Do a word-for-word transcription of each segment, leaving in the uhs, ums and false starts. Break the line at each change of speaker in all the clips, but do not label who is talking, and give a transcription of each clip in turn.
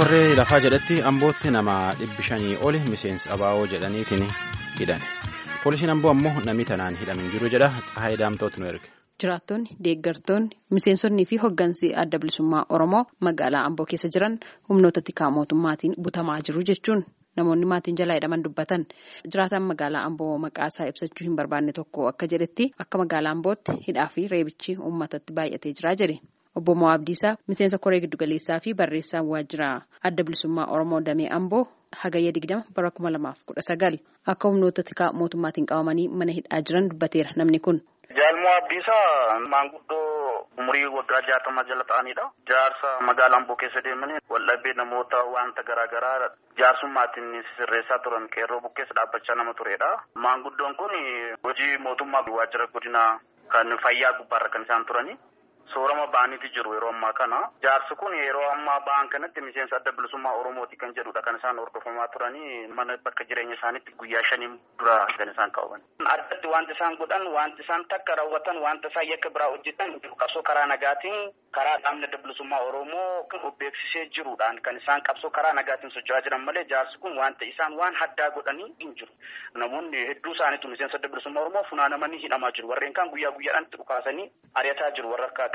korree lafaa jedhatti ambootti nama dhibbi shanii oli miseensa abaa'oo jedhaniitiin hidhan. Poolisiin amboo ammoo namni tanaan hidhamin jiru jedha. Tsahaayii Daamtooti nu erge.
Jiraattonni, deeggartoonni, miseensonnii fi hoggansi adda bilisummaa Oromoo magaalaa Amboo keessa jiran humnoota tikaa mootummaatiin butamaa jiru jechuun namoonni maatiin jalaa hidhaman dubbatan. Jiraataan magaalaa Amboo maqaasaa ibsachuu hin barbaanne tokko akka jedhetti akka magaalaa Ambootti hidhaa fi reebichi uummatatti baay'atee jira jedhe. Obbo Mo'aa Abdiisaa miseensa koree giddugaleessaa fi barreessaan waajjira adda bilisummaa Oromoo damee Amboo hagayya digdama bara kuma lamaaf kudha sagal akka humnoota tikaa mootummaatiin qabamanii mana hidhaa jiran dubbateera namni kun.
Mo'aa Abdiisaa maanguddoo umurii waggaa jaatama jala ta'anidha. Jaarsa magaalaa Amboo keessa deemanii waldhabbii namoota wanta garaagaraa jaarsummaatiin sirreessaa turan qeerroo bukkeessa dhaabbachaa nama turedha. Maanguddoon kun hojii mootummaa waajjira godina kan fayyaa gubbaarra kan isaan turani. Soorama ba'aniiti jiru yeroo ammaa kana. Jaarsi kun yeroo ammaa ba'an kanatti miseensa adda bilisummaa Oromooti kan jedhudha kan isaan hordofamaa turanii mana bakka jireenya isaaniitti guyyaa shaniin dura kan isaan qaban. Addatti wanti isaan godhan wanti isaan takka raawwatan wanta isaan yakka biraa hojjetan qabsoo karaa nagaatiin karaa dhaabni adda bilisummaa Oromoo kan beeksisee jirudhaan kan isaan qabsoo karaa nagaatiin socho'aa jiran malee jaarsi kun wanta isaan waan haddaa godhanii hin jiru. Namoonni hedduu isaaniitu miseensa adda bilisummaa Oromoo funaanamanii hidhamaa jiru. Warreen kaan guyyaa guyyaadhaan itti dhukaasanii ari'ataa jiru warra akka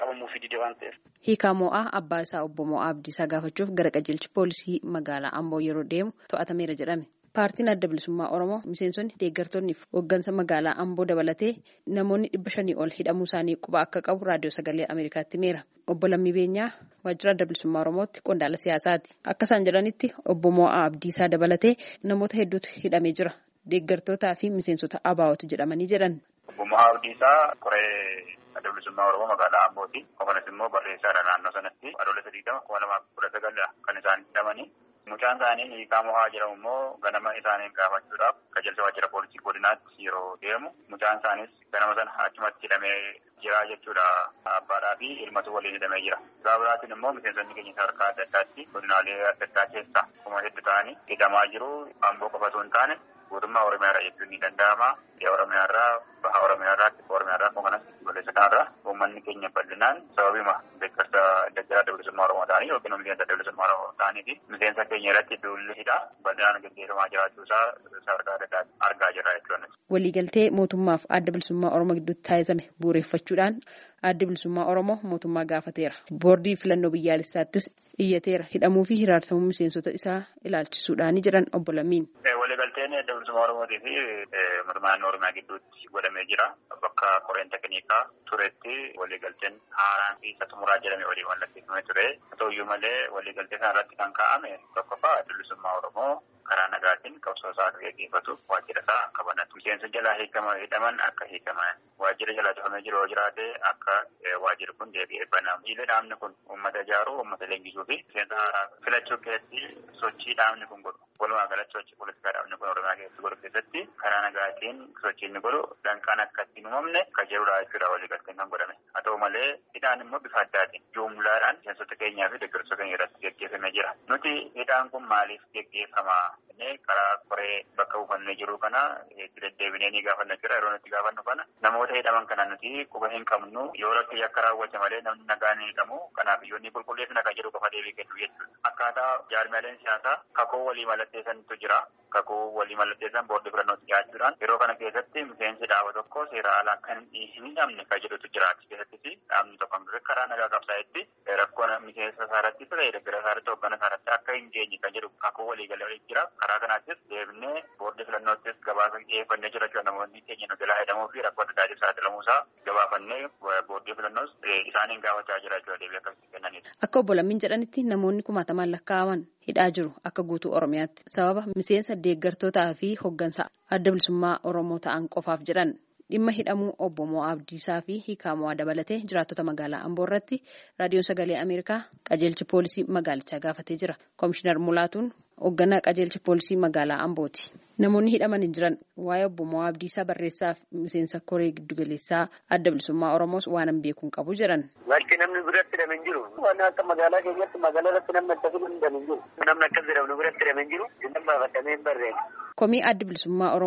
Hiikaa Mo'aa abbaa isaa obbo Mo'aa Abdiisaa gaafachuuf gara qajeelchi poolisii magaalaa Amboo yeroo deemu to'atameera jedhame. Paartiin adda bilisummaa Oromoo miseensonni deeggartoonni fi hooggansa magaalaa Amboo dabalatee namoonni dhibba shanii ol hidhamuu isaanii quba akka qabu raadiyoo sagalee Ameerikaatti himeera. Obbo Lammii Beenyaa waajjira adda bilisummaa Oromootti qondaala siyaasaati. Akka isaan jedhanitti obbo Mo'aa Abdiisaa dabalatee namoota hedduutu hidhamee jira. Deeggartootaa fi miseensota abaa'ootu jedhamanii jedhan.
Obbo Mo'aa Abdiisaa qoree adda bilisummaa Oromoo magaalaa Ambooti. Kofanas immoo barreessaadha naannoo sanatti adoolessa digdama kuma lamaaf kudha sagal kan isaan hidhamanii. Mucaan isaanii Hiikaa Mo'aa jedhamu immoo ganama isaanii gaafachuudhaaf qajeelcha waajjira poolisii godinaatti yeroo deemu mucaan isaanis ganama sana achumatti hidhamee jira jechuudha. Abbaadhaa fi ilmatu waliin hidhamee jira. Gaafa biraatiin immoo miseensonni keenya sadarkaa adda addaatti godinaalee adda addaa keessa kuma hedduu ta'anii hidhamaa jiru. Amboo qofa osoo hin taane guutummaa Oromiyaarraa jechuun ni danda'ama. Oromiyaarraa, baha Oromiyaarraa, kibba Oromiyaarraa, kun kanas goleessa kanarraa uummanni keenya bal'inaan sababima deeggarsa deeggarsa adda bilisummaa Oromoo ta'anii yookiin miseensa adda bilisummaa Oromoo ta'anii fi miseensa keenya irratti duulli hidhaa bal'inaan gaggeeffamaa jiraachuu isaa sadarkaa adda addaatti argaa jirra jechuudha.
Waliigaltee mootummaaf adda bilisummaa Oromoo gidduutti taasifame bu'uureffachuudhaan adda bilisummaa Oromoo mootummaa gaafateera. Boordii filannoo biyyaalessaattis iyyateera. Hidhamuu fi hiraarsamuu miseensota isaa ilaalchisuudhaani jedhan obbo Lammiin.
Waliigalteen adda bilisummaa Oromootii fi mootummaa naannoo Oromiyaa gidduutti godhamee jira. Bakka koreen tekniikaa turetti waliigalteen haaraan fi isa xumuraa jedhamee walii mallatteeffamee ture. Haa ta'uyyuu malee waliigaltee sana irratti kan kaa'ame tokkoffaa adda bilisummaa Oromoo karaa nagaatiin qabsoo isaa akka gaggeeffatu waajjira isaa akka banatu. Miseensa jalaa hiikaman hidhaman akka hiikaman waajjira jalaa cufamee jiru yoo jiraate akka waajjirri kun deebi'ee banamu. Jiilee dhaabni kun uummata ijaaruu, uummata leenjisuu fi miseensa haaraa filachuu keessatti sochii dhaabni kun godhu. Walumaa galatti sochii poolitikaa dhaabni kun Oromiyaa keessatti godhu keessatti karaa nagaatiin sochii inni godhu danqaan akka ittiin uumamne kan jedhudha jechuudha waliigalteen kan godhame. Haa ta'u malee hidhaan immoo bifa addaatiin jumlaadhaan miseensota keenyaa fi deeggartoota keenya irratti gaggeeffamee jira. Nuti hidhaan kun maaliif gaggeeffama? Karaa koree bakka buufannee jiru kana itti deddeebinee ni gaafanna jira. Yeroo nuti gaafannu kana namoota hidhaman kana nuti quba hin qabnu yoo rakki akka raawwate malee namni nagaan hin hidhamu. Kanaaf yoo inni qulqulleessina kan jedhu qofa deebii kennu jechuudha. Akkaataa jaarmiyaaleen siyaasaa kakuu walii mallatteessantu jira. Kakuu walii mallatteessan boordii filannootti dhiyaachuudhaan yeroo kana keessatti miseensi dhaaba tokko seera alaa kan hin hidhamne kan jedhutu jira. Achi keessattis dhaabni tokko karaa nagaa qabsaa'etti rakkoon miseensa isaarratti ta'e deeggara isaarratti hoggana isaarratti akka hin geenye kan jedhu kakuu walii galee jira. Karaa kanaattis deebinee boordii filannoottis gabaasa dhiyeeffannee jira. Namoonni keenya nu jalaa hidhamuu fi rakkoo adda addaa saaxilamuu isaa gabaafannee boordii filannoos isaaniin gaafachaa jira jechuudha deebii akkasitti kennaniidha.
Akka obbo Lammiin jedhanitti namoonni kumaatamaan lakkaa'aman hidhaa jiru akka guutuu Oromiyaatti sababa miseensa deeggartootaa fi hooggansa adda bilisummaa Oromoo ta'an qofaaf jedhan. Dhimma hidhamuu obbo Mo'aa Abdiisaa fi Hiikaa Mo'aa dabalatee jiraattota magaalaa Amboo irratti raadiyoon sagalee Ameerikaa qajeelchi poolisii magaalichaa gaafatee jira. Komishinar Mulaatuun hoogganaa qajeelchi poolisii magaalaa Ambooti. Namoonni hidhaman hin jiran waa'ee obbo Mo'aa Abdiisaa barreessaa fi miseensa koree giddugaleessaa adda bilisummaa Oromoos waan hin beekuun qabu jedhan.
Wanti namni biratti hidhame hin jiru. Waan akka magaalaa keenyatti magaalaa irratti namni akkasii hidhame hin jiru. Namni akkas jedhamu biratti hidhame hin jiru. Nama baafatamee hin barreeffamu.
Komii adda bilisummaa Oromoo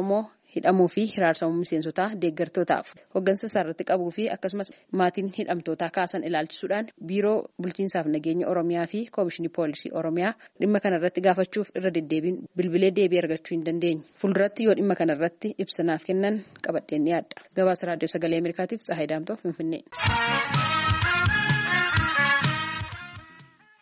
hidhamuu fi hiraarsamuu miseensotaa deeggartootaaf hoggansa isaa irratti qabuu fi akkasumas maatiin hidhamtootaa kaasan ilaalchisuudhaan biiroo bulchiinsaaf nageenya Oromiyaa fi koomishinii poolisii Oromiyaa dhimma kanarratti gaafachuuf irra deddeebiin bilbilee deebii argachuu hin dandeenye. Fuulduratti yoo dhimma kanarratti ibsa naaf kennan qabadheen dhiyaadha. Gabaasa raadiyoo sagalee Ameerikaatiif Tsahaay Daamtoo Finfinnee.